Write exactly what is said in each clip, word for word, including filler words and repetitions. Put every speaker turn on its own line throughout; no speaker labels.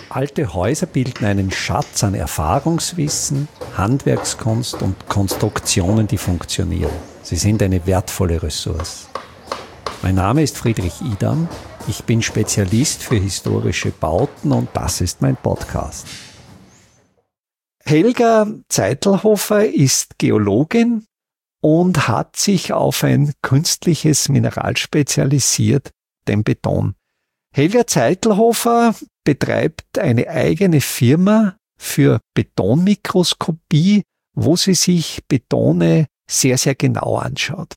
Alte Häuser bilden einen Schatz an Erfahrungswissen, Handwerkskunst und Konstruktionen, die funktionieren. Sie sind eine wertvolle Ressource. Mein Name ist Friedrich Idam. Ich bin Spezialist für historische Bauten und das ist mein Podcast. Helga Zeitelhofer ist Geologin und hat sich auf ein künstliches Mineral spezialisiert, den Beton. Helga Zeitelhofer betreibt eine eigene Firma für Betonmikroskopie, wo sie sich Betone sehr, sehr genau anschaut.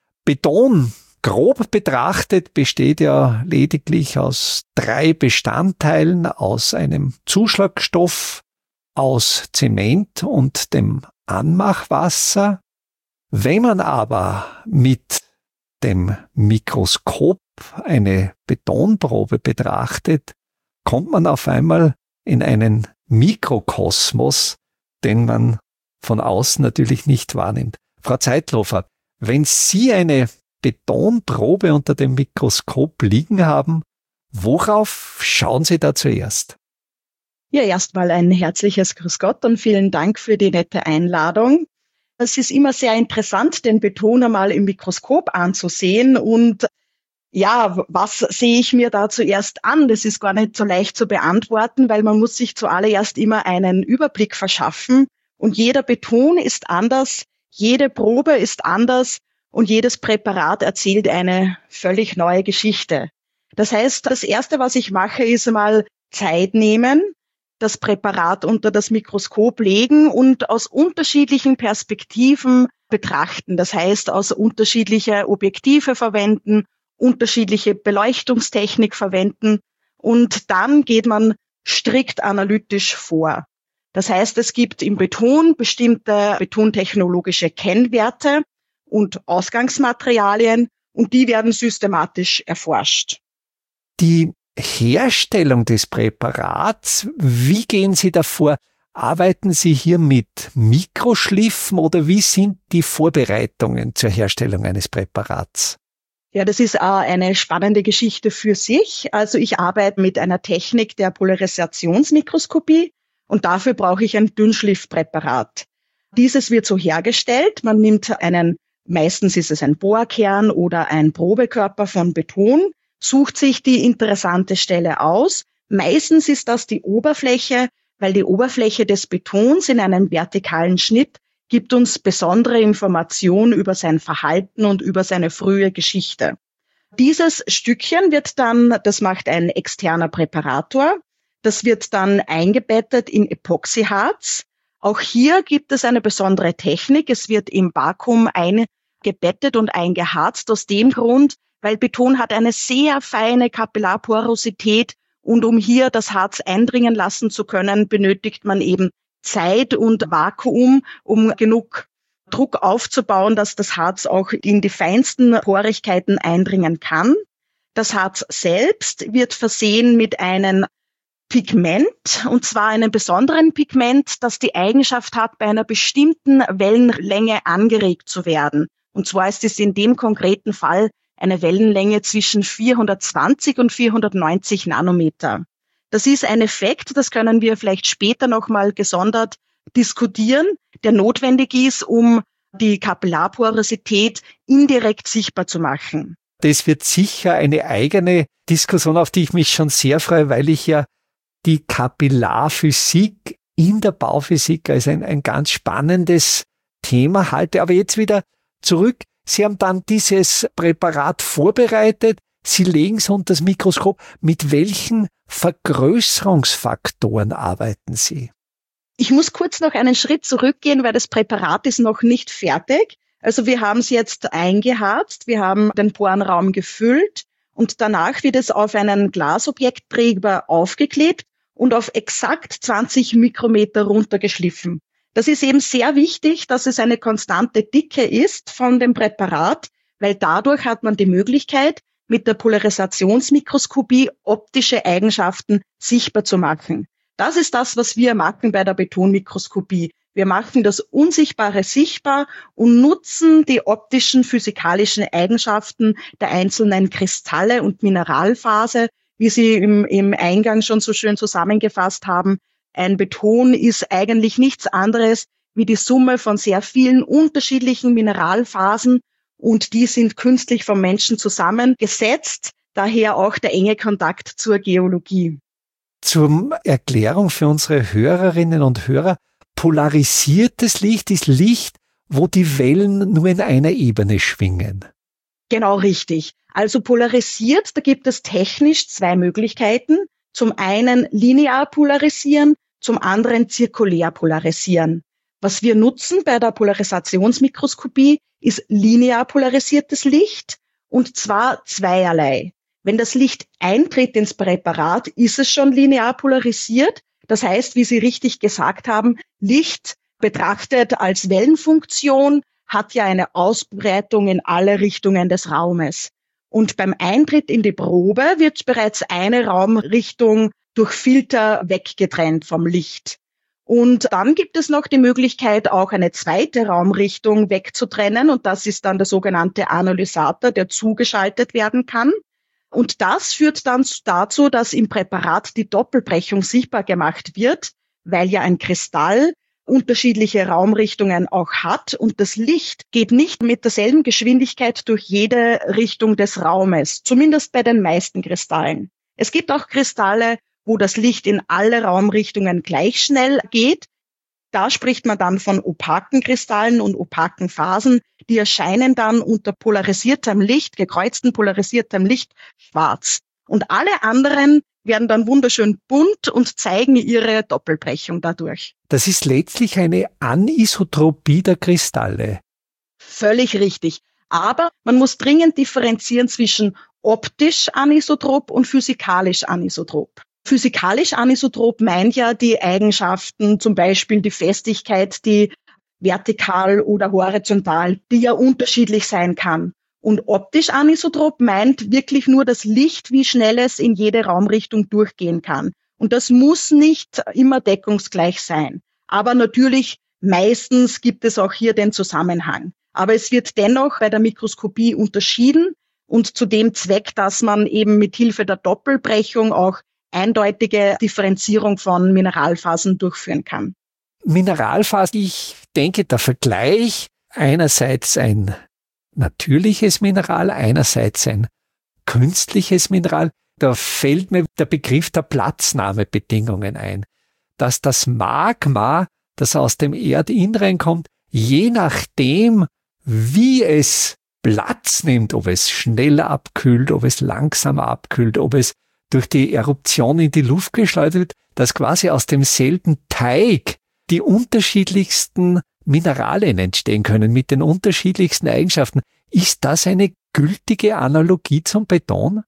Beton, grob betrachtet, besteht ja lediglich aus drei Bestandteilen, aus einem Zuschlagstoff, aus Zement und dem Anmachwasser. Wenn man aber mit dem Mikroskop eine Betonprobe betrachtet, kommt man auf einmal in einen Mikrokosmos, den man von außen natürlich nicht wahrnimmt. Frau Zeitelhofer, wenn Sie eine Betonprobe unter dem Mikroskop liegen haben, worauf schauen Sie da zuerst?
Ja, erstmal ein herzliches Grüß Gott und vielen Dank für die nette Einladung. Es ist immer sehr interessant, den Beton einmal im Mikroskop anzusehen und ja, was sehe ich mir da zuerst an? Das ist gar nicht so leicht zu beantworten, weil man muss sich zuallererst immer einen Überblick verschaffen und jeder Beton ist anders, jede Probe ist anders und jedes Präparat erzählt eine völlig neue Geschichte. Das heißt, das Erste, was ich mache, ist einmal Zeit nehmen, das Präparat unter das Mikroskop legen und aus unterschiedlichen Perspektiven betrachten. Das heißt, aus unterschiedliche Objektive verwenden, unterschiedliche Beleuchtungstechnik verwenden und dann geht man strikt analytisch vor. Das heißt, es gibt im Beton bestimmte betontechnologische Kennwerte und Ausgangsmaterialien und die werden systematisch erforscht.
Die Herstellung des Präparats, wie gehen Sie davor? Arbeiten Sie hier mit Mikroschliffen oder wie sind die Vorbereitungen zur Herstellung eines Präparats?
Ja, das ist auch eine spannende Geschichte für sich. Also ich arbeite mit einer Technik der Polarisationsmikroskopie und dafür brauche ich ein Dünnschliffpräparat. Dieses wird so hergestellt. Man nimmt einen, meistens ist es ein Bohrkern oder ein Probekörper von Beton, sucht sich die interessante Stelle aus. Meistens ist das die Oberfläche, weil die Oberfläche des Betons in einem vertikalen Schnitt gibt uns besondere Informationen über sein Verhalten und über seine frühe Geschichte. Dieses Stückchen wird dann, das macht ein externer Präparator, das wird dann eingebettet in Epoxyharz. Auch hier gibt es eine besondere Technik. Es wird im Vakuum eingebettet und eingeharzt aus dem Grund, weil Beton hat eine sehr feine Kapillarporosität und um hier das Harz eindringen lassen zu können, benötigt man eben Zeit und Vakuum, um genug Druck aufzubauen, dass das Harz auch in die feinsten Porigkeiten eindringen kann. Das Harz selbst wird versehen mit einem Pigment, und zwar einem besonderen Pigment, das die Eigenschaft hat, bei einer bestimmten Wellenlänge angeregt zu werden. Und zwar ist es in dem konkreten Fall eine Wellenlänge zwischen vierhundertzwanzig und vierhundertneunzig Nanometer. Das ist ein Effekt, das können wir vielleicht später nochmal gesondert diskutieren, der notwendig ist, um die Kapillarporosität indirekt sichtbar zu machen.
Das wird sicher eine eigene Diskussion, auf die ich mich schon sehr freue, weil ich ja die Kapillarphysik in der Bauphysik als ein, ein ganz spannendes Thema halte. Aber jetzt wieder zurück. Sie haben dann dieses Präparat vorbereitet. Sie legen es unter das Mikroskop. Mit welchen Vergrößerungsfaktoren arbeiten Sie?
Ich muss kurz noch einen Schritt zurückgehen, weil das Präparat ist noch nicht fertig. Also wir haben es jetzt eingeharzt, wir haben den Porenraum gefüllt und danach wird es auf einen Glasobjektträger aufgeklebt und auf exakt zwanzig Mikrometer runtergeschliffen. Das ist eben sehr wichtig, dass es eine konstante Dicke ist von dem Präparat, weil dadurch hat man die Möglichkeit, mit der Polarisationsmikroskopie optische Eigenschaften sichtbar zu machen. Das ist das, was wir machen bei der Betonmikroskopie. Wir machen das Unsichtbare sichtbar und nutzen die optischen physikalischen Eigenschaften der einzelnen Kristalle und Mineralphase wie Sie im, im Eingang schon so schön zusammengefasst haben, ein Beton ist eigentlich nichts anderes wie die Summe von sehr vielen unterschiedlichen Mineralphasen und die sind künstlich vom Menschen zusammengesetzt, daher auch der enge Kontakt zur Geologie.
Zur Erklärung für unsere Hörerinnen und Hörer, polarisiertes Licht ist Licht, wo die Wellen nur in einer Ebene schwingen.
Genau richtig. Also polarisiert, da gibt es technisch zwei Möglichkeiten. Zum einen linear polarisieren, zum anderen zirkulär polarisieren. Was wir nutzen bei der Polarisationsmikroskopie ist linear polarisiertes Licht und zwar zweierlei. Wenn das Licht eintritt ins Präparat, ist es schon linear polarisiert. Das heißt, wie Sie richtig gesagt haben, Licht betrachtet als Wellenfunktion hat ja eine Ausbreitung in alle Richtungen des Raumes. Und beim Eintritt in die Probe wird bereits eine Raumrichtung durch Filter weggetrennt vom Licht. Und dann gibt es noch die Möglichkeit, auch eine zweite Raumrichtung wegzutrennen. Und das ist dann der sogenannte Analysator, der zugeschaltet werden kann. Und das führt dann dazu, dass im Präparat die Doppelbrechung sichtbar gemacht wird, weil ja ein Kristall unterschiedliche Raumrichtungen auch hat und das Licht geht nicht mit derselben Geschwindigkeit durch jede Richtung des Raumes, zumindest bei den meisten Kristallen. Es gibt auch Kristalle, wo das Licht in alle Raumrichtungen gleich schnell geht. Da spricht man dann von opaken Kristallen und opaken Phasen, die erscheinen dann unter polarisiertem Licht, gekreuzten polarisiertem Licht, schwarz. Und alle anderen werden dann wunderschön bunt und zeigen ihre Doppelbrechung dadurch.
Das ist letztlich eine Anisotropie der Kristalle.
Völlig richtig. Aber man muss dringend differenzieren zwischen optisch anisotrop und physikalisch anisotrop. Physikalisch anisotrop meint ja die Eigenschaften, zum Beispiel die Festigkeit, die vertikal oder horizontal, die ja unterschiedlich sein kann. Und optisch anisotrop meint wirklich nur das Licht, wie schnell es in jede Raumrichtung durchgehen kann. Und das muss nicht immer deckungsgleich sein. Aber natürlich, meistens gibt es auch hier den Zusammenhang. Aber es wird dennoch bei der Mikroskopie unterschieden und zu dem Zweck, dass man eben mit Hilfe der Doppelbrechung auch eindeutige Differenzierung von Mineralphasen durchführen kann.
Mineralphasen, ich denke, der Vergleich einerseits ein natürliches Mineral, einerseits ein künstliches Mineral, da fällt mir der Begriff der Platznahmebedingungen ein, dass das Magma, das aus dem Erdinneren kommt, je nachdem, wie es Platz nimmt, ob es schneller abkühlt, ob es langsamer abkühlt, ob es durch die Eruption in die Luft geschleudert wird, dass quasi aus demselben Teig die unterschiedlichsten Mineralien entstehen können mit den unterschiedlichsten Eigenschaften. Ist das eine gültige Analogie zum Beton?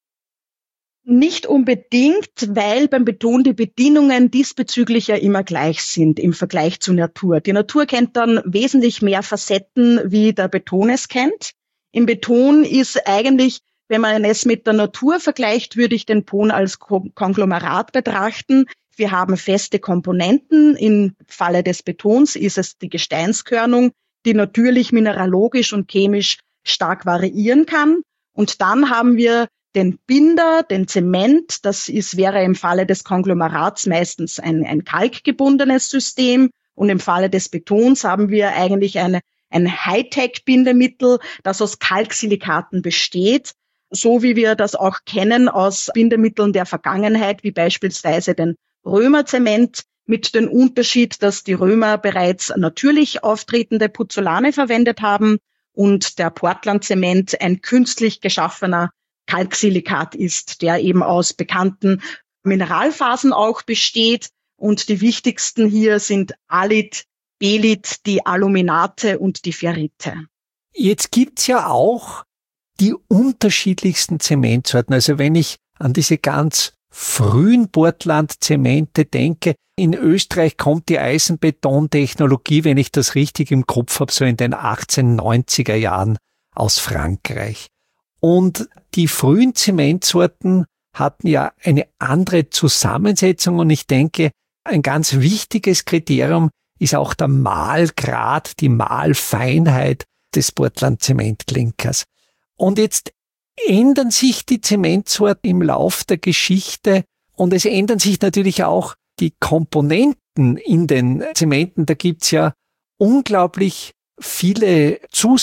Nicht unbedingt, weil beim Beton die Bedingungen diesbezüglich ja immer gleich sind im Vergleich zur Natur. Die Natur kennt dann wesentlich mehr Facetten, wie der Beton es kennt. Im Beton ist eigentlich, wenn man es mit der Natur vergleicht, würde ich den Beton als Konglomerat betrachten. Wir haben feste Komponenten. Im Falle des Betons ist es die Gesteinskörnung, die natürlich mineralogisch und chemisch stark variieren kann. Und dann haben wir den Binder, den Zement. Das ist, wäre im Falle des Konglomerats meistens ein, ein kalkgebundenes System. Und im Falle des Betons haben wir eigentlich eine, ein Hightech-Bindemittel, das aus Kalksilikaten besteht. So wie wir das auch kennen aus Bindemitteln der Vergangenheit, wie beispielsweise den Römerzement, mit dem Unterschied, dass die Römer bereits natürlich auftretende Puzzolane verwendet haben und der Portlandzement ein künstlich geschaffener Kalksilikat ist, der eben aus bekannten Mineralphasen auch besteht. Und die wichtigsten hier sind Alit, Belit, die Aluminate und die Ferrite.
Jetzt gibt's ja auch die unterschiedlichsten Zementsorten. Also wenn ich an diese ganz frühen Portlandzemente denke, in Österreich kommt die Eisenbetontechnologie, wenn ich das richtig im Kopf habe, so in den achtzehnhundertneunziger Jahren aus Frankreich. Und die frühen Zementsorten hatten ja eine andere Zusammensetzung und ich denke, ein ganz wichtiges Kriterium ist auch der Mahlgrad, die Mahlfeinheit des Portlandzementklinkers. Und jetzt ändern sich die Zementsorten im Lauf der Geschichte und es ändern sich natürlich auch die Komponenten in den Zementen. Da gibt's ja unglaublich viele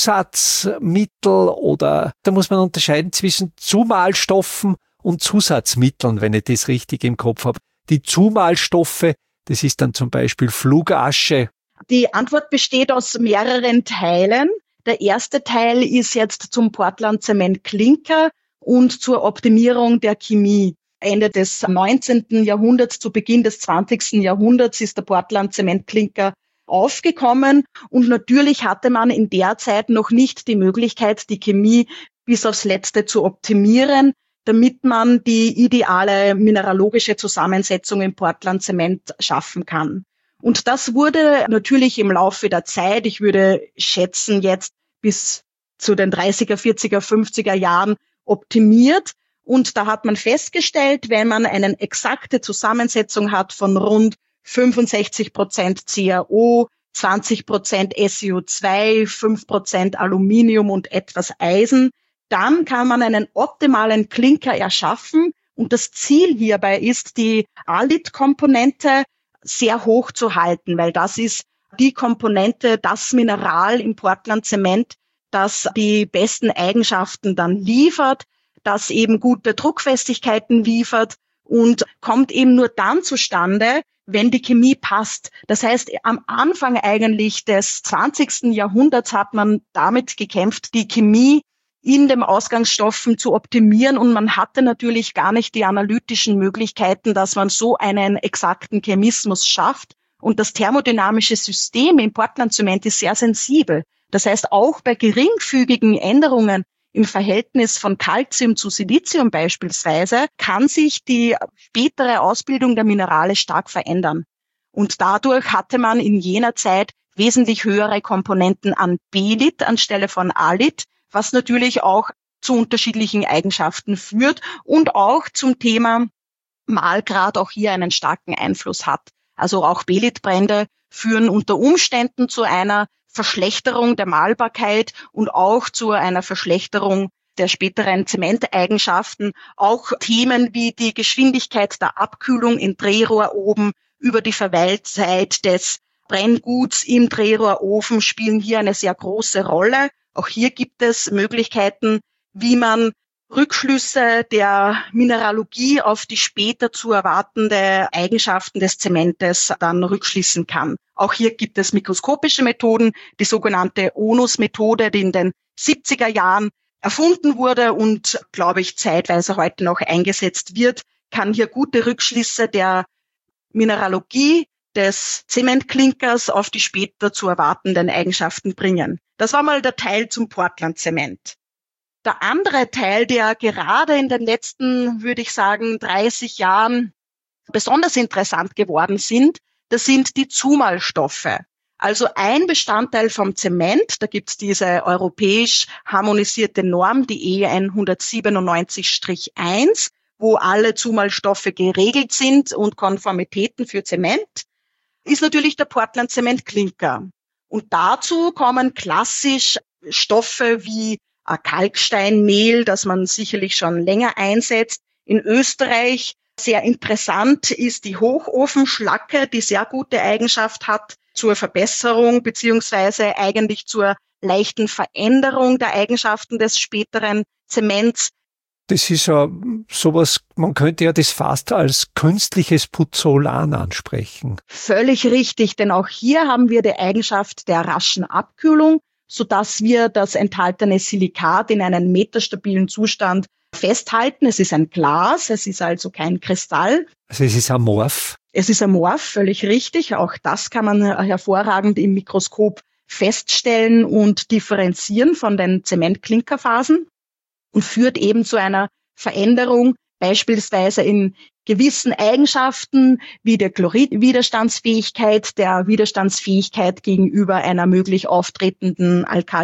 Zusatzmittel oder da muss man unterscheiden zwischen Zumalstoffen und Zusatzmitteln, wenn ich das richtig im Kopf habe. Die Zumalstoffe, das ist dann zum Beispiel Flugasche.
Die Antwort besteht aus mehreren Teilen. Der erste Teil ist jetzt zum Portland-Zement-Klinker und zur Optimierung der Chemie. Ende des neunzehnten Jahrhunderts, zu Beginn des zwanzigsten Jahrhunderts ist der Portland-Zement-Klinker aufgekommen und natürlich hatte man in der Zeit noch nicht die Möglichkeit, die Chemie bis aufs Letzte zu optimieren, damit man die ideale mineralogische Zusammensetzung im Portland-Zement schaffen kann. Und das wurde natürlich im Laufe der Zeit, ich würde schätzen jetzt bis zu den dreißiger, vierziger, fünfziger Jahren optimiert. Und da hat man festgestellt, wenn man eine exakte Zusammensetzung hat von rund fünfundsechzig Prozent C a O, zwanzig Prozent S i O zwei, fünf Prozent Aluminium und etwas Eisen, dann kann man einen optimalen Klinker erschaffen. Und das Ziel hierbei ist, die Alit-Komponente sehr hoch zu halten, weil das ist die Komponente, das Mineral im Portland-Zement, das die besten Eigenschaften dann liefert, das eben gute Druckfestigkeiten liefert und kommt eben nur dann zustande, wenn die Chemie passt. Das heißt, am Anfang eigentlich des zwanzigsten Jahrhunderts hat man damit gekämpft, die Chemie in den Ausgangsstoffen zu optimieren und man hatte natürlich gar nicht die analytischen Möglichkeiten, dass man so einen exakten Chemismus schafft. Und das thermodynamische System im Portland-Zement ist sehr sensibel. Das heißt, auch bei geringfügigen Änderungen im Verhältnis von Calcium zu Silizium beispielsweise kann sich die spätere Ausbildung der Minerale stark verändern. Und dadurch hatte man in jener Zeit wesentlich höhere Komponenten an Belit anstelle von Alit, was natürlich auch zu unterschiedlichen Eigenschaften führt und auch zum Thema Mahlgrad auch hier einen starken Einfluss hat. Also auch Belitbrände führen unter Umständen zu einer Verschlechterung der Mahlbarkeit und auch zu einer Verschlechterung der späteren Zementeigenschaften. Auch Themen wie die Geschwindigkeit der Abkühlung im Drehrohr oben über die Verweilzeit des Brennguts im Drehrohrofen spielen hier eine sehr große Rolle. Auch hier gibt es Möglichkeiten, wie man Rückschlüsse der Mineralogie auf die später zu erwartende Eigenschaften des Zementes dann rückschließen kann. Auch hier gibt es mikroskopische Methoden, die sogenannte Onus-Methode, die in den siebziger Jahren erfunden wurde und, glaube ich, zeitweise heute noch eingesetzt wird, kann hier gute Rückschlüsse der Mineralogie des Zementklinkers auf die später zu erwartenden Eigenschaften bringen. Das war mal der Teil zum Portland-Zement. Der andere Teil, der gerade in den letzten, würde ich sagen, dreißig Jahren besonders interessant geworden sind, das sind die Zumalstoffe. Also ein Bestandteil vom Zement, da gibt's diese europäisch harmonisierte Norm, die E hundertsiebenundneunzig eins, wo alle Zumalstoffe geregelt sind und Konformitäten für Zement, ist natürlich der Portland-Zement-Klinker. Und dazu kommen klassisch Stoffe wie Kalksteinmehl, das man sicherlich schon länger einsetzt. In Österreich sehr interessant ist die Hochofenschlacke, die sehr gute Eigenschaft hat zur Verbesserung beziehungsweise eigentlich zur leichten Veränderung der Eigenschaften des späteren Zements.
Das ist ja sowas, man könnte ja das fast als künstliches Puzzolan ansprechen.
Völlig richtig, denn auch hier haben wir die Eigenschaft der raschen Abkühlung, sodass wir das enthaltene Silikat in einem metastabilen Zustand festhalten. Es ist ein Glas, es ist also kein Kristall.
Also es ist amorph.
Es ist amorph, völlig richtig. Auch das kann man hervorragend im Mikroskop feststellen und differenzieren von den Zementklinkerphasen und führt eben zu einer Veränderung, beispielsweise in gewissen Eigenschaften wie der Chloridwiderstandsfähigkeit, der Widerstandsfähigkeit gegenüber einer möglich auftretenden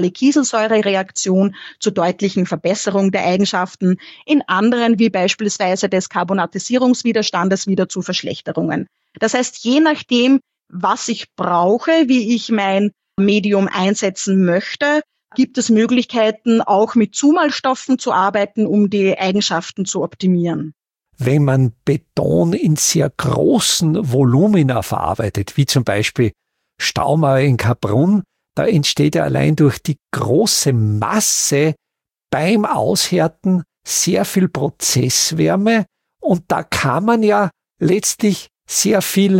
Alkali-Kieselsäure-Reaktion zur deutlichen Verbesserung der Eigenschaften, in anderen wie beispielsweise des Carbonatisierungswiderstandes wieder zu Verschlechterungen. Das heißt, je nachdem, was ich brauche, wie ich mein Medium einsetzen möchte, gibt es Möglichkeiten, auch mit Zumalstoffen zu arbeiten, um die Eigenschaften zu optimieren.
Wenn man Beton in sehr großen Volumina verarbeitet, wie zum Beispiel Staumauer in Kaprun, da entsteht ja allein durch die große Masse beim Aushärten sehr viel Prozesswärme und da kann man ja letztlich sehr viel,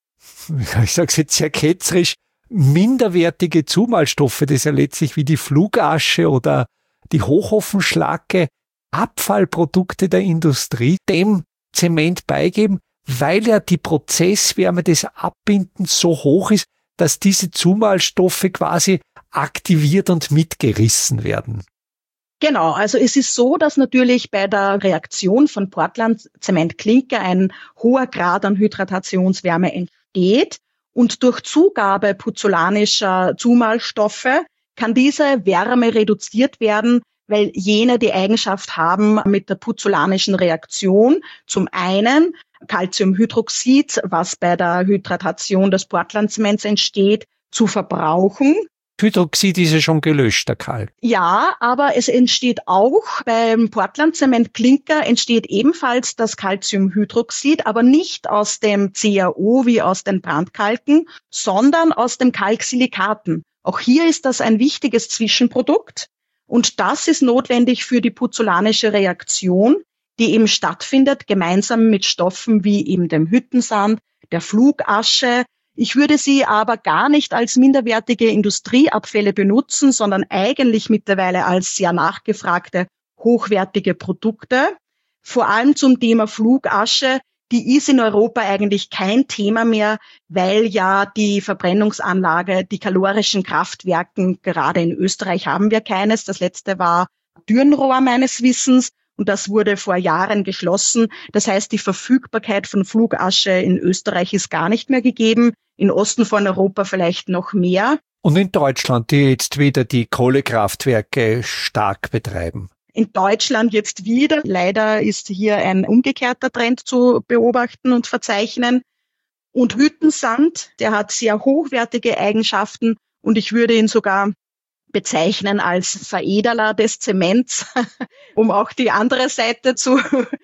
ich sage es jetzt sehr ketzerisch, minderwertige Zumalstoffe, das ist ja letztlich wie die Flugasche oder die Hochofenschlacke, Abfallprodukte der Industrie, dem Zement beigeben, weil ja die Prozesswärme des Abbindens so hoch ist, dass diese Zumalstoffe quasi aktiviert und mitgerissen werden.
Genau, also es ist so, dass natürlich bei der Reaktion von Portland-Zement-Klinker ein hoher Grad an Hydratationswärme entsteht und durch Zugabe puzzolanischer Zumalstoffe kann diese Wärme reduziert werden, weil jene die Eigenschaft haben, mit der puzzolanischen Reaktion zum einen Calciumhydroxid, was bei der Hydratation des Portlandzements entsteht, zu verbrauchen.
Hydroxid ist ja schon gelöscht, der Kalk.
Ja, aber es entsteht auch beim Portlandzement-Klinker entsteht ebenfalls das Calciumhydroxid, aber nicht aus dem C a O wie aus den Brandkalken, sondern aus dem Kalksilikaten. Auch hier ist das ein wichtiges Zwischenprodukt und das ist notwendig für die puzzolanische Reaktion, die eben stattfindet, gemeinsam mit Stoffen wie eben dem Hüttensand, der Flugasche. Ich würde sie aber gar nicht als minderwertige Industrieabfälle benutzen, sondern eigentlich mittlerweile als sehr nachgefragte, hochwertige Produkte. Vor allem zum Thema Flugasche, die ist in Europa eigentlich kein Thema mehr, weil ja die Verbrennungsanlage, die kalorischen Kraftwerken, gerade in Österreich haben wir keines. Das letzte war Dürnrohr meines Wissens. Und das wurde vor Jahren geschlossen. Das heißt, die Verfügbarkeit von Flugasche in Österreich ist gar nicht mehr gegeben. Im Osten von Europa vielleicht noch mehr.
Und in Deutschland, die jetzt wieder die Kohlekraftwerke stark betreiben.
In Deutschland jetzt wieder. Leider ist hier ein umgekehrter Trend zu beobachten und verzeichnen. Und Hüttensand, der hat sehr hochwertige Eigenschaften und ich würde ihn sogar bezeichnen als Veredeler des Zements, um auch die andere Seite zu,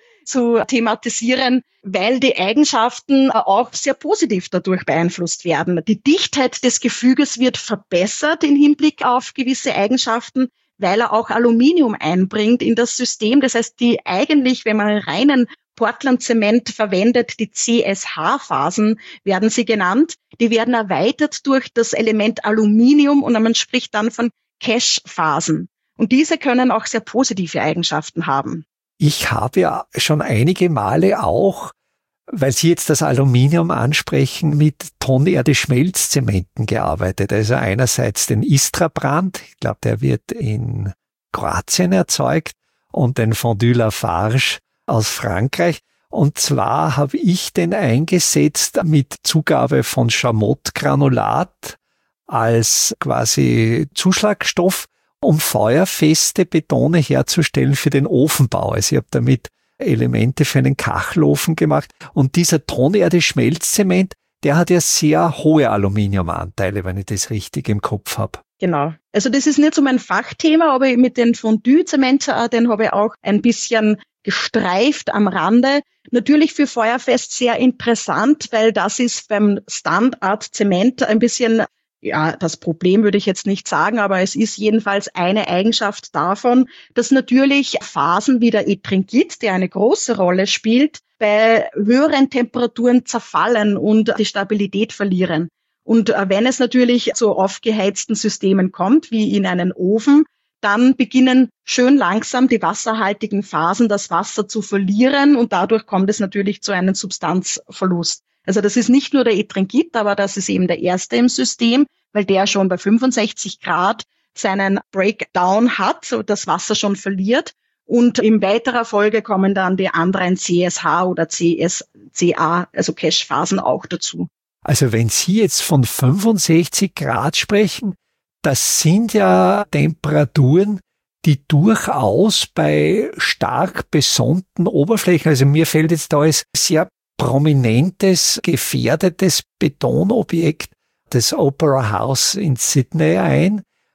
zu thematisieren, weil die Eigenschaften auch sehr positiv dadurch beeinflusst werden. Die Dichtheit des Gefüges wird verbessert im Hinblick auf gewisse Eigenschaften, weil er auch Aluminium einbringt in das System. Das heißt, die eigentlich, wenn man reinen Portland-Zement verwendet, die C S H-Phasen werden sie genannt. Die werden erweitert durch das Element Aluminium und man spricht dann von Cache-Phasen. Und diese können auch sehr positive Eigenschaften haben.
Ich habe ja schon einige Male auch, weil Sie jetzt das Aluminium ansprechen, mit Tonerde-Schmelzzementen gearbeitet. Also einerseits den Istra-Brand, ich glaube, der wird in Kroatien erzeugt, und den Fondu Lafarge aus Frankreich. Und zwar habe ich den eingesetzt mit Zugabe von Schamottgranulat als quasi Zuschlagstoff, um feuerfeste Betone herzustellen für den Ofenbau. Also ich habe damit Elemente für einen Kachelofen gemacht. Und dieser Tonerde-Schmelzzement, der hat ja sehr hohe Aluminiumanteile, wenn ich das richtig im Kopf habe.
Genau. Also das ist nicht so mein Fachthema, aber mit den Fondue-Zement, den habe ich auch ein bisschen gestreift am Rande. Natürlich für Feuerfest sehr interessant, weil das ist beim Standard-Zement ein bisschen, ja, das Problem würde ich jetzt nicht sagen, aber es ist jedenfalls eine Eigenschaft davon, dass natürlich Phasen wie der Ettringit, der eine große Rolle spielt, bei höheren Temperaturen zerfallen und die Stabilität verlieren. Und wenn es natürlich zu aufgeheizten Systemen kommt, wie in einen Ofen, dann beginnen schön langsam die wasserhaltigen Phasen das Wasser zu verlieren und dadurch kommt es natürlich zu einem Substanzverlust. Also das ist nicht nur der Ettringit, aber das ist eben der erste im System, weil der schon bei fünfundsechzig Grad seinen Breakdown hat, so das Wasser schon verliert. Und in weiterer Folge kommen dann die anderen C S H oder C S C A, also Cache-Phasen auch dazu.
Also wenn Sie jetzt von fünfundsechzig Grad sprechen, das sind ja Temperaturen, die durchaus bei stark besonnten Oberflächen, also mir fällt jetzt da als sehr prominentes, gefährdetes Betonobjekt das Opera House in Sydney ein,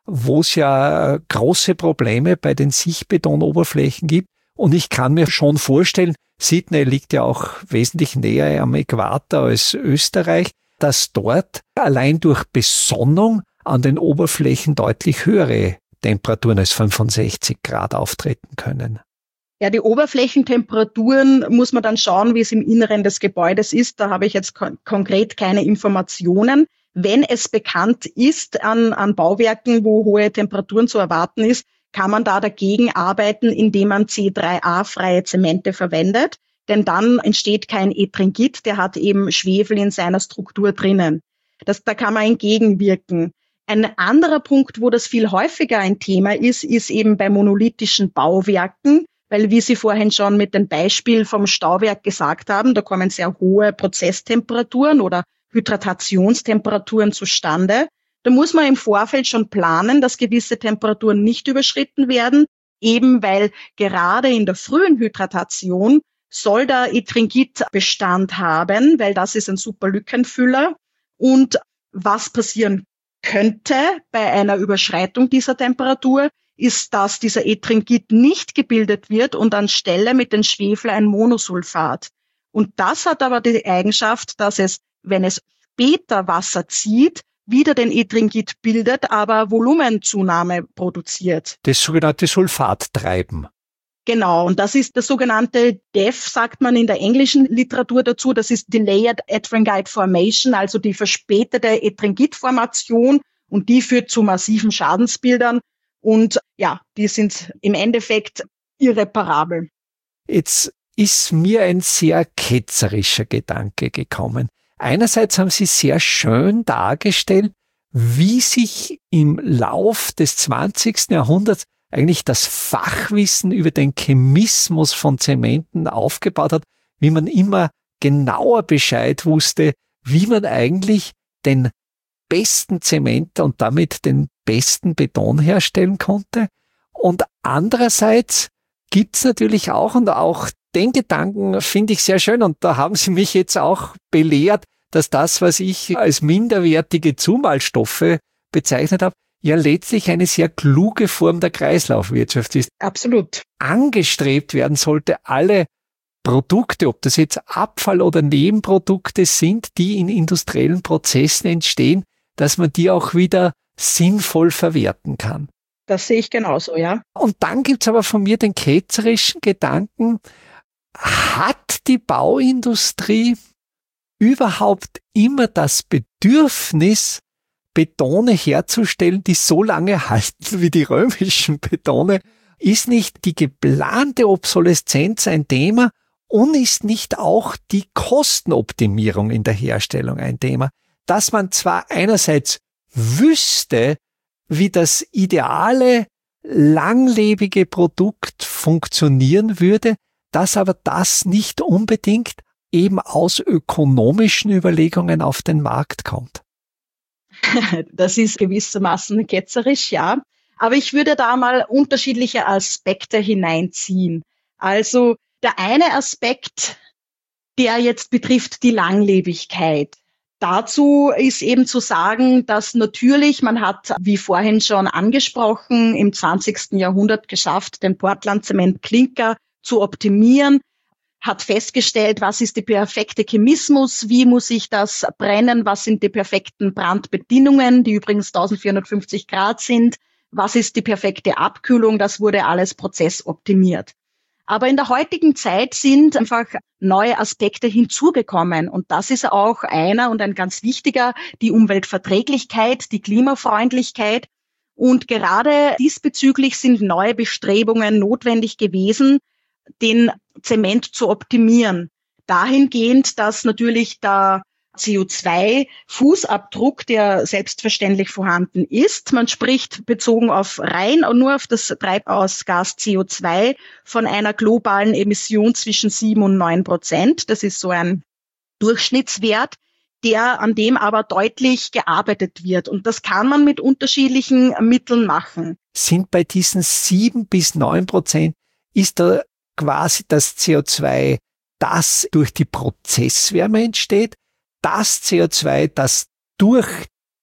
wo es ja große Probleme bei den Sichtbetonoberflächen gibt. Und ich kann mir schon vorstellen, Sydney liegt ja auch wesentlich näher am Äquator als Österreich, dass dort allein durch Besonnung an den Oberflächen deutlich höhere Temperaturen als fünfundsechzig Grad auftreten können.
Ja, die Oberflächentemperaturen muss man dann schauen, wie es im Inneren des Gebäudes ist. Da habe ich jetzt kon- konkret keine Informationen. Wenn es bekannt ist an, an Bauwerken, wo hohe Temperaturen zu erwarten ist, kann man da dagegen arbeiten, indem man C drei A-freie Zemente verwendet. Denn dann entsteht kein Ettringit, der hat eben Schwefel in seiner Struktur drinnen. Das, da kann man entgegenwirken. Ein anderer Punkt, wo das viel häufiger ein Thema ist, ist eben bei monolithischen Bauwerken. Weil, wie Sie vorhin schon mit dem Beispiel vom Stauwerk gesagt haben, da kommen sehr hohe Prozesstemperaturen oder Hydratationstemperaturen zustande. Da muss man im Vorfeld schon planen, dass gewisse Temperaturen nicht überschritten werden, eben weil gerade in der frühen Hydratation soll der Ettringit Bestand haben, weil das ist ein super Lückenfüller. Und was passieren könnte bei einer Überschreitung dieser Temperatur, ist, dass dieser Ettringit nicht gebildet wird und anstelle mit dem Schwefel ein Monosulfat. Und das hat aber die Eigenschaft, dass es, wenn es später Wasser zieht, wieder den Ettringit bildet, aber Volumenzunahme produziert.
Das sogenannte Sulfattreiben.
Genau, und das ist das sogenannte D E F, sagt man in der englischen Literatur dazu. Das ist Delayed Ettringite Formation, also die verspätete Ettringit-Formation, und die führt zu massiven Schadensbildern. Und ja, die sind im Endeffekt irreparabel.
Jetzt ist mir ein sehr ketzerischer Gedanke gekommen. Einerseits haben Sie sehr schön dargestellt, wie sich im Lauf des zwanzigsten Jahrhunderts eigentlich das Fachwissen über den Chemismus von Zementen aufgebaut hat, wie man immer genauer Bescheid wusste, wie man eigentlich den besten Zement und damit den besten Beton herstellen konnte. Und andererseits gibt's natürlich auch, und auch den Gedanken finde ich sehr schön, und da haben Sie mich jetzt auch belehrt, dass das, was ich als minderwertige Zumalstoffe bezeichnet habe, ja letztlich eine sehr kluge Form der Kreislaufwirtschaft ist.
Absolut.
Angestrebt werden sollte, alle Produkte, ob das jetzt Abfall oder Nebenprodukte sind, die in industriellen Prozessen entstehen, dass man die auch wieder sinnvoll verwerten kann.
Das sehe ich genauso, ja.
Und dann gibt's aber von mir den ketzerischen Gedanken, hat die Bauindustrie überhaupt immer das Bedürfnis, Betone herzustellen, die so lange halten wie die römischen Betone? Ist nicht die geplante Obsoleszenz ein Thema und ist nicht auch die Kostenoptimierung in der Herstellung ein Thema? Dass man zwar einerseits wüsste, wie das ideale, langlebige Produkt funktionieren würde, dass aber das nicht unbedingt eben aus ökonomischen Überlegungen auf den Markt kommt.
Das ist gewissermaßen ketzerisch, ja. Aber ich würde da mal unterschiedliche Aspekte hineinziehen. Also der eine Aspekt, der jetzt betrifft die Langlebigkeit. Dazu ist eben zu sagen, dass natürlich, man hat, wie vorhin schon angesprochen, im zwanzigsten Jahrhundert geschafft, den Portland-Zement-Klinker zu optimieren, hat festgestellt, was ist der perfekte Chemismus, wie muss ich das brennen, was sind die perfekten Brandbedingungen, die übrigens eintausendvierhundertfünfzig Grad sind, was ist die perfekte Abkühlung, das wurde alles prozessoptimiert. Aber in der heutigen Zeit sind einfach neue Aspekte hinzugekommen. Und das ist auch einer und ein ganz wichtiger, die Umweltverträglichkeit, die Klimafreundlichkeit. Und gerade diesbezüglich sind neue Bestrebungen notwendig gewesen, den Zement zu optimieren. Dahingehend, dass natürlich der C O zwei Fußabdruck, der selbstverständlich vorhanden ist. Man spricht bezogen auf rein nur auf das Treibhausgas C O zwei von einer globalen Emission zwischen sieben und neun Prozent. Das ist so ein Durchschnittswert, der an dem aber deutlich gearbeitet wird. Und das kann man mit unterschiedlichen Mitteln machen.
Sind bei diesen sieben bis neun Prozent, ist da quasi das C O zwei, das durch die Prozesswärme entsteht, das C O zwei, das durch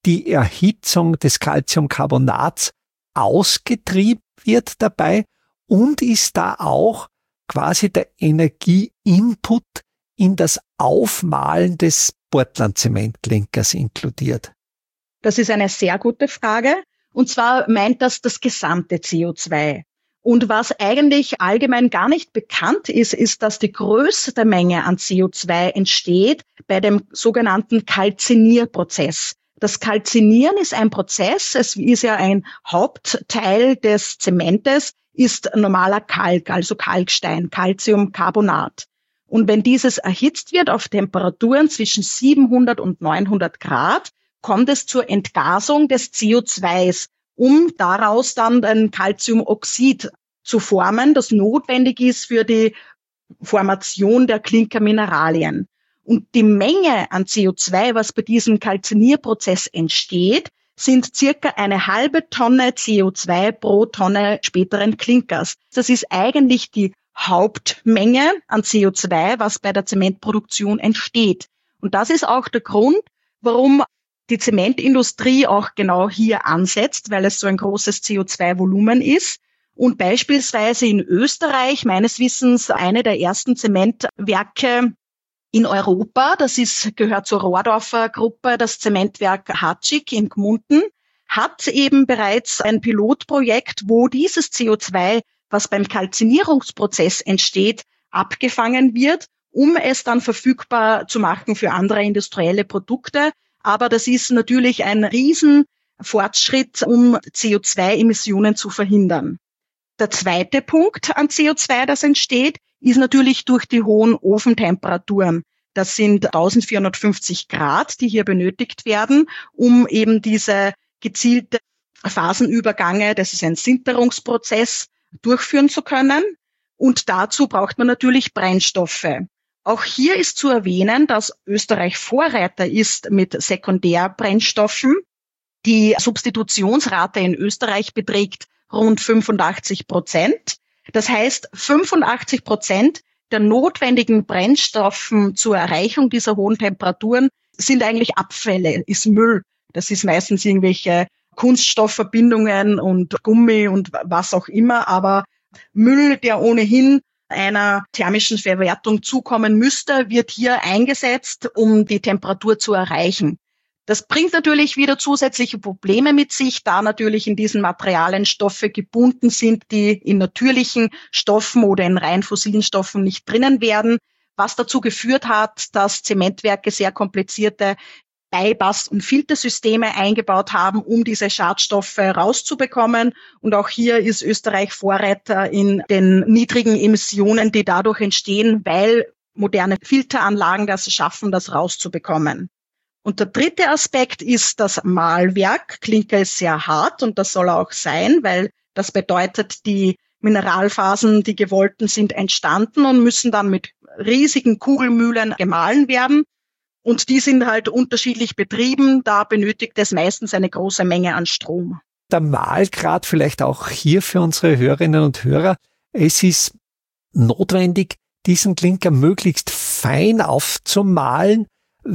die Erhitzung des Calciumcarbonats ausgetrieben wird dabei und ist da auch quasi der Energieinput in das Aufmahlen des Portland-Zementklinkers inkludiert?
Das ist eine sehr gute Frage. Und zwar meint das das gesamte C O zwei. Und was eigentlich allgemein gar nicht bekannt ist, ist, dass die größte Menge an C O zwei entsteht bei dem sogenannten Kalzinierprozess. Das Kalzinieren ist ein Prozess, es ist ja ein Hauptteil des Zementes, ist normaler Kalk, also Kalkstein, Calciumcarbonat. Und wenn dieses erhitzt wird auf Temperaturen zwischen siebenhundert und neunhundert Grad, kommt es zur Entgasung des C O zwei, um daraus dann ein Calciumoxid zu formen, das notwendig ist für die Formation der Klinkermineralien. Und die Menge an C O zwei, was bei diesem Kalzinierprozess entsteht, sind circa eine halbe Tonne C O zwei pro Tonne späteren Klinkers. Das ist eigentlich die Hauptmenge an C O zwei, was bei der Zementproduktion entsteht. Und das ist auch der Grund, warum die Zementindustrie auch genau hier ansetzt, weil es so ein großes C O zwei Volumen ist. Und beispielsweise in Österreich, meines Wissens, eine der ersten Zementwerke in Europa, das ist, gehört zur Rohrdorfer Gruppe, das Zementwerk Hatschik in Gmunden, hat eben bereits ein Pilotprojekt, wo dieses C O zwei, was beim Kalzinierungsprozess entsteht, abgefangen wird, um es dann verfügbar zu machen für andere industrielle Produkte. Aber das ist natürlich ein Riesenfortschritt, um C O zwei Emissionen zu verhindern. Der zweite Punkt an C O zwei, das entsteht, ist natürlich durch die hohen Ofentemperaturen. Das sind eintausendvierhundertfünfzig Grad, die hier benötigt werden, um eben diese gezielte Phasenübergänge, das ist ein Sinterungsprozess, durchführen zu können. Und dazu braucht man natürlich Brennstoffe. Auch hier ist zu erwähnen, dass Österreich Vorreiter ist mit Sekundärbrennstoffen. Die Substitutionsrate in Österreich beträgt rund fünfundachtzig Prozent. Das heißt, fünfundachtzig Prozent der notwendigen Brennstoffen zur Erreichung dieser hohen Temperaturen sind eigentlich Abfälle, ist Müll. Das ist meistens irgendwelche Kunststoffverbindungen und Gummi und was auch immer, aber Müll, der ohnehin einer thermischen Verwertung zukommen müsste, wird hier eingesetzt, um die Temperatur zu erreichen. Das bringt natürlich wieder zusätzliche Probleme mit sich, da natürlich in diesen Materialien Stoffe gebunden sind, die in natürlichen Stoffen oder in rein fossilen Stoffen nicht drinnen werden, was dazu geführt hat, dass Zementwerke sehr komplizierte Bypass- und Filtersysteme eingebaut haben, um diese Schadstoffe rauszubekommen. Und auch hier ist Österreich Vorreiter in den niedrigen Emissionen, die dadurch entstehen, weil moderne Filteranlagen das schaffen, das rauszubekommen. Und der dritte Aspekt ist das Mahlwerk. Klinker ist sehr hart und das soll auch sein, weil das bedeutet, die Mineralphasen, die gewollten, sind entstanden und müssen dann mit riesigen Kugelmühlen gemahlen werden. Und die sind halt unterschiedlich betrieben. Da benötigt es meistens eine große Menge an Strom.
Der Mahlgrad vielleicht auch hier für unsere Hörerinnen und Hörer. Es ist notwendig, diesen Klinker möglichst fein aufzumahlen,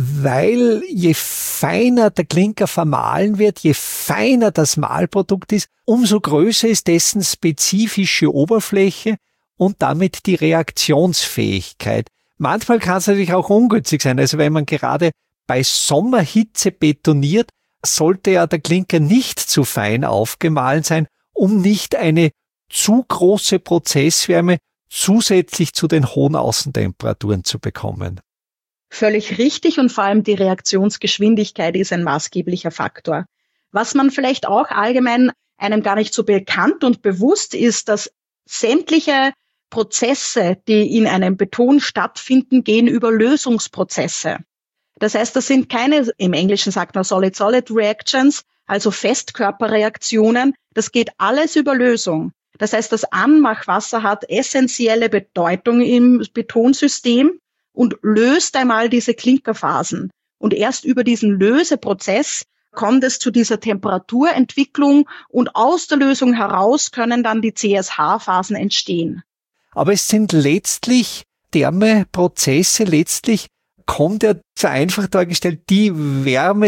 weil je feiner der Klinker vermahlen wird, je feiner das Mahlprodukt ist, umso größer ist dessen spezifische Oberfläche und damit die Reaktionsfähigkeit. Manchmal kann es natürlich auch ungünstig sein. Also wenn man gerade bei Sommerhitze betoniert, sollte ja der Klinker nicht zu fein aufgemahlen sein, um nicht eine zu große Prozesswärme zusätzlich zu den hohen Außentemperaturen zu bekommen.
Völlig richtig und vor allem die Reaktionsgeschwindigkeit ist ein maßgeblicher Faktor. Was man vielleicht auch allgemein einem gar nicht so bekannt und bewusst ist, dass sämtliche Prozesse, die in einem Beton stattfinden, gehen über Lösungsprozesse. Das heißt, das sind keine, im Englischen sagt man Solid-Solid Reactions, also Festkörperreaktionen. Das geht alles über Lösung. Das heißt, das Anmachwasser hat essentielle Bedeutung im Betonsystem und löst einmal diese Klinkerphasen. Und erst über diesen Löseprozess kommt es zu dieser Temperaturentwicklung und aus der Lösung heraus können dann die C S H-Phasen entstehen.
Aber es sind letztlich Thermeprozesse, letztlich kommt ja vereinfacht dargestellt die Wärme,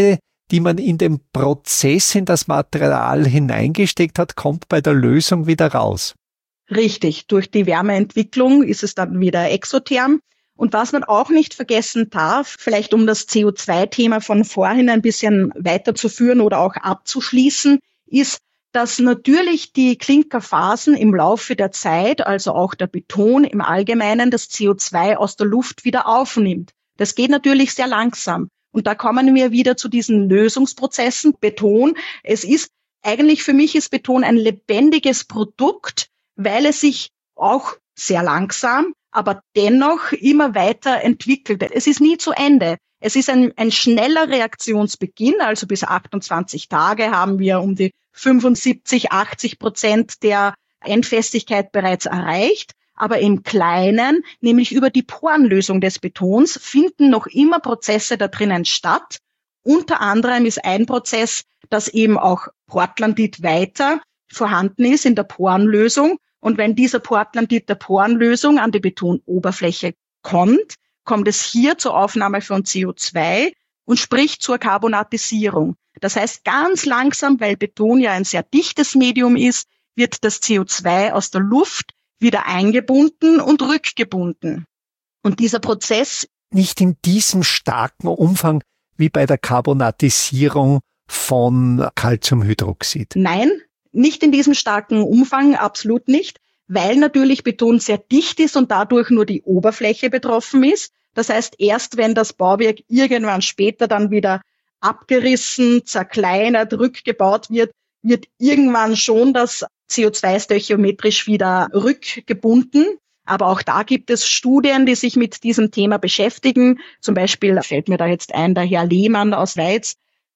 die man in den Prozess, in das Material hineingesteckt hat, kommt bei der Lösung wieder raus.
Richtig. Durch die Wärmeentwicklung ist es dann wieder exotherm. Und was man auch nicht vergessen darf, vielleicht um das C O zwei Thema von vorhin ein bisschen weiterzuführen oder auch abzuschließen, ist, dass natürlich die Klinkerphasen im Laufe der Zeit, also auch der Beton im Allgemeinen, das C O zwei aus der Luft wieder aufnimmt. Das geht natürlich sehr langsam. Und da kommen wir wieder zu diesen Lösungsprozessen. Beton, es ist, eigentlich für mich ist Beton ein lebendiges Produkt, weil es sich auch sehr langsam, aber dennoch immer weiter entwickelt. Es ist nie zu Ende. Es ist ein, ein schneller Reaktionsbeginn, also bis achtundzwanzig Tage haben wir um die fünfundsiebzig, achtzig Prozent der Endfestigkeit bereits erreicht. Aber im Kleinen, nämlich über die Porenlösung des Betons, finden noch immer Prozesse da drinnen statt. Unter anderem ist ein Prozess, dass eben auch Portlandit weiter vorhanden ist in der Porenlösung. Und wenn dieser Portlandit der Porenlösung an die Betonoberfläche kommt, kommt es hier zur Aufnahme von C O zwei und sprich zur Carbonatisierung. Das heißt, ganz langsam, weil Beton ja ein sehr dichtes Medium ist, wird das C O zwei aus der Luft wieder eingebunden und rückgebunden. Und dieser Prozess
nicht in diesem starken Umfang wie bei der Carbonatisierung von Calciumhydroxid.
Nein, nicht in diesem starken Umfang, absolut nicht, weil natürlich Beton sehr dicht ist und dadurch nur die Oberfläche betroffen ist. Das heißt, erst wenn das Bauwerk irgendwann später dann wieder abgerissen, zerkleinert, rückgebaut wird, wird irgendwann schon das C O zwei stöchiometrisch wieder rückgebunden. Aber auch da gibt es Studien, die sich mit diesem Thema beschäftigen. Zum Beispiel fällt mir da jetzt ein, der Herr Lehmann aus Weiz,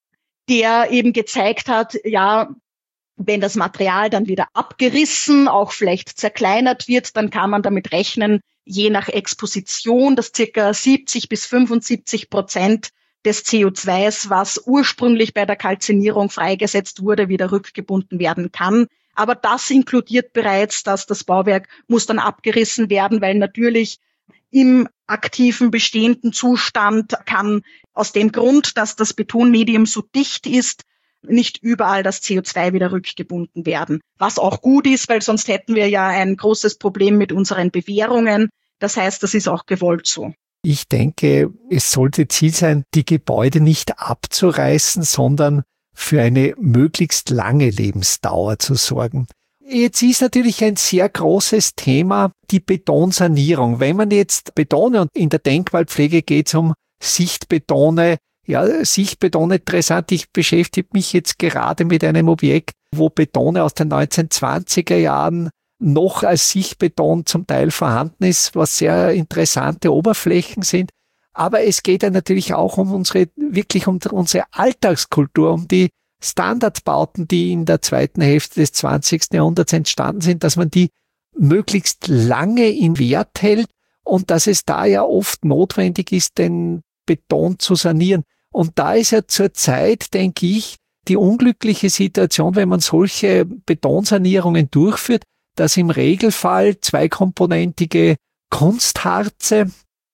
der eben gezeigt hat, ja, wenn das Material dann wieder abgerissen, auch vielleicht zerkleinert wird, dann kann man damit rechnen, je nach Exposition, dass circa siebzig bis fünfundsiebzig Prozent des C O zwei, was ursprünglich bei der Kalzinierung freigesetzt wurde, wieder rückgebunden werden kann. Aber das inkludiert bereits, dass das Bauwerk muss dann abgerissen werden, weil natürlich im aktiven bestehenden Zustand kann aus dem Grund, dass das Betonmedium so dicht ist, nicht überall das C O zwei wieder rückgebunden werden. Was auch gut ist, weil sonst hätten wir ja ein großes Problem mit unseren Bewährungen. Das heißt, das ist auch gewollt so.
Ich denke, es sollte Ziel sein, die Gebäude nicht abzureißen, sondern für eine möglichst lange Lebensdauer zu sorgen. Jetzt ist natürlich ein sehr großes Thema die Betonsanierung. Wenn man jetzt Betone, und in der Denkmalpflege geht es um Sichtbetone, ja, Sichtbeton interessant. Ich beschäftige mich jetzt gerade mit einem Objekt, wo Betone aus den neunzehnhundertzwanziger Jahren noch als Sichtbeton zum Teil vorhanden ist, was sehr interessante Oberflächen sind. Aber es geht ja natürlich auch um unsere, wirklich um unsere Alltagskultur, um die Standardbauten, die in der zweiten Hälfte des zwanzigsten Jahrhunderts entstanden sind, dass man die möglichst lange in Wert hält und dass es da ja oft notwendig ist, den Beton zu sanieren. Und da ist ja zurzeit, denke ich, die unglückliche Situation, wenn man solche Betonsanierungen durchführt, dass im Regelfall zweikomponentige Kunstharze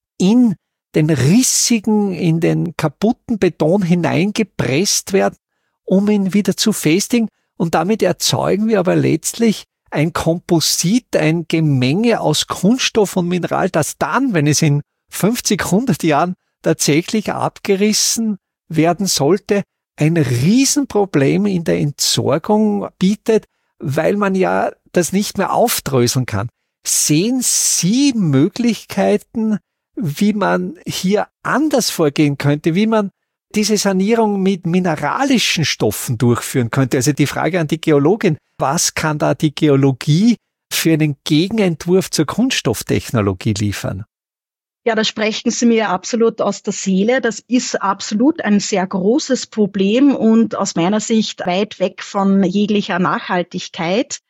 in den rissigen, in den kaputten Beton hineingepresst werden, um ihn wieder zu festigen. Und damit erzeugen wir aber letztlich ein Komposit, ein Gemenge aus Kunststoff und Mineral, das dann, wenn es in fünfzig, hundert Jahren tatsächlich abgerissen werden sollte, ein Riesenproblem in der Entsorgung bietet, weil man ja das nicht mehr aufdröseln kann. Sehen Sie Möglichkeiten, wie man hier anders vorgehen könnte, wie man diese Sanierung mit mineralischen Stoffen durchführen könnte? Also die Frage an die Geologin, was kann da die Geologie für einen Gegenentwurf zur Kunststofftechnologie liefern?
Ja, da sprechen Sie mir absolut aus der Seele. Das ist absolut ein sehr großes Problem und aus meiner Sicht weit weg von jeglicher Nachhaltigkeit.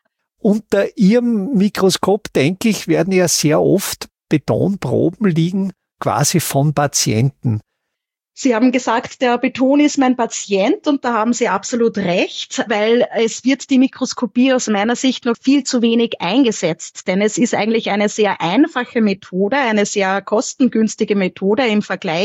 Unter Ihrem Mikroskop, denke ich, werden ja sehr oft Betonproben liegen, quasi von Patienten.
Sie haben gesagt, der Beton ist mein Patient und da haben Sie absolut recht, weil es wird die Mikroskopie aus meiner Sicht noch viel zu wenig eingesetzt, denn es ist eigentlich eine sehr einfache Methode, eine sehr kostengünstige Methode im Vergleich,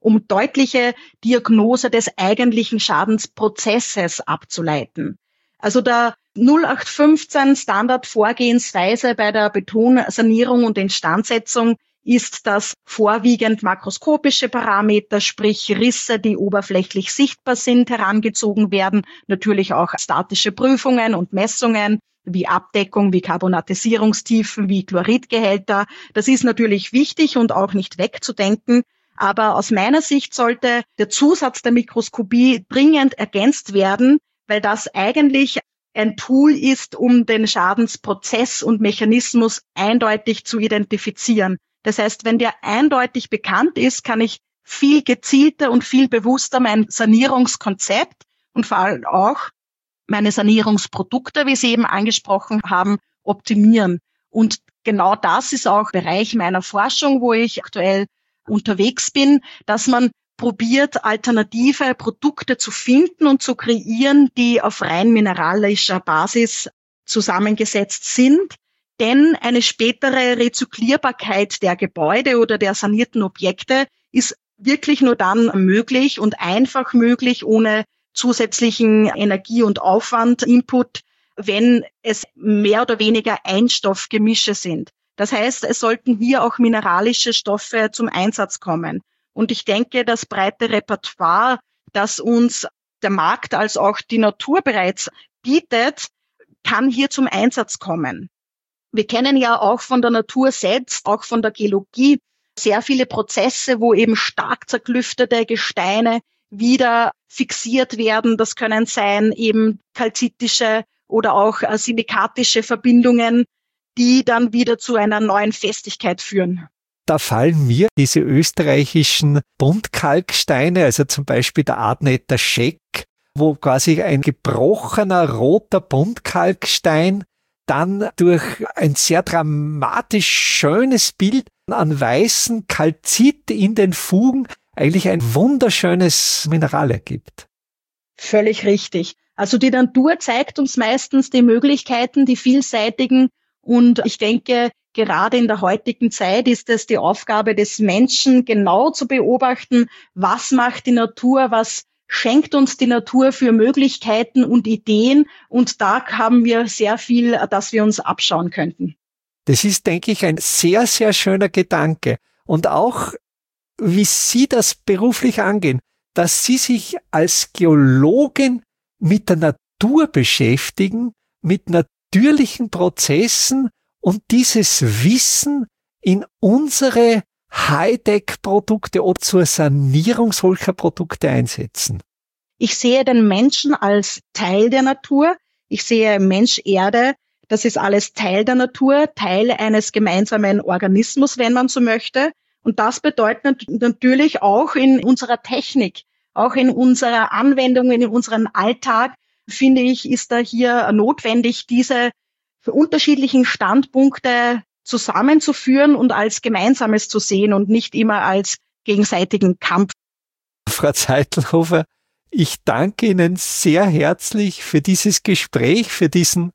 um deutliche Diagnose des eigentlichen Schadensprozesses abzuleiten. Also der null acht fünfzehn Standardvorgehensweise bei der Betonsanierung und Instandsetzung ist, dass vorwiegend makroskopische Parameter, sprich Risse, die oberflächlich sichtbar sind, herangezogen werden. Natürlich auch statische Prüfungen und Messungen wie Abdeckung, wie Carbonatisierungstiefen, wie Chloridgehälter. Das ist natürlich wichtig und auch nicht wegzudenken. Aber aus meiner Sicht sollte der Zusatz der Mikroskopie dringend ergänzt werden, weil das eigentlich ein Tool ist, um den Schadensprozess und Mechanismus eindeutig zu identifizieren. Das heißt, wenn der eindeutig bekannt ist, kann ich viel gezielter und viel bewusster mein Sanierungskonzept und vor allem auch meine Sanierungsprodukte, wie Sie eben angesprochen haben, optimieren. Und genau das ist auch Bereich meiner Forschung, wo ich aktuell unterwegs bin, dass man probiert, alternative Produkte zu finden und zu kreieren, die auf rein mineralischer Basis zusammengesetzt sind. Denn eine spätere Rezyklierbarkeit der Gebäude oder der sanierten Objekte ist wirklich nur dann möglich und einfach möglich, ohne zusätzlichen Energie- und Aufwand-Input, wenn es mehr oder weniger Einstoffgemische sind. Das heißt, es sollten hier auch mineralische Stoffe zum Einsatz kommen. Und ich denke, das breite Repertoire, das uns der Markt als auch die Natur bereits bietet, kann hier zum Einsatz kommen. Wir kennen ja auch von der Natur selbst, auch von der Geologie, sehr viele Prozesse, wo eben stark zerklüftete Gesteine wieder fixiert werden. Das können sein eben kalzitische oder auch silikatische Verbindungen, die dann wieder zu einer neuen Festigkeit führen.
Da fallen mir diese österreichischen Buntkalksteine, also zum Beispiel der Adneter Scheck, wo quasi ein gebrochener roter Buntkalkstein dann durch ein sehr dramatisch schönes Bild an weißen Kalzit in den Fugen eigentlich ein wunderschönes Mineral ergibt.
Völlig richtig. Also die Natur zeigt uns meistens die Möglichkeiten, die vielseitigen. Und ich denke, gerade in der heutigen Zeit ist es die Aufgabe des Menschen, genau zu beobachten, was macht die Natur, was schenkt uns die Natur für Möglichkeiten und Ideen. Und da haben wir sehr viel, das wir uns abschauen könnten.
Das ist, denke ich, ein sehr, sehr schöner Gedanke. Und auch, wie Sie das beruflich angehen, dass Sie sich als Geologin mit der Natur beschäftigen, mit natürlichen Prozessen und dieses Wissen in unsere Hightech-Produkte oder zur Sanierung solcher Produkte einsetzen.
Ich sehe den Menschen als Teil der Natur. Ich sehe Mensch, Erde, das ist alles Teil der Natur, Teil eines gemeinsamen Organismus, wenn man so möchte. Und das bedeutet natürlich auch in unserer Technik, auch in unserer Anwendung, in unserem Alltag, finde ich, ist da hier notwendig, diese unterschiedlichen Standpunkte zusammenzuführen und als Gemeinsames zu sehen und nicht immer als gegenseitigen Kampf.
Frau Zeitelhofer, ich danke Ihnen sehr herzlich für dieses Gespräch, für diesen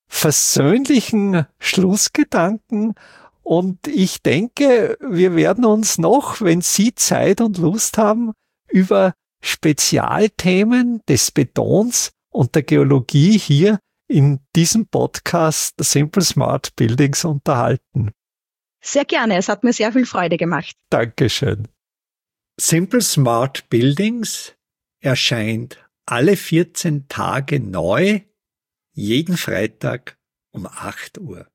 versöhnlichen Schlussgedanken. Und ich denke, wir werden uns noch, wenn Sie Zeit und Lust haben, über Spezialthemen des Betons und der Geologie hier in diesem Podcast Simple Smart Buildings unterhalten.
Sehr gerne, es hat mir sehr viel Freude gemacht.
Dankeschön. Simple Smart Buildings erscheint alle vierzehn Tage neu, jeden Freitag um acht Uhr.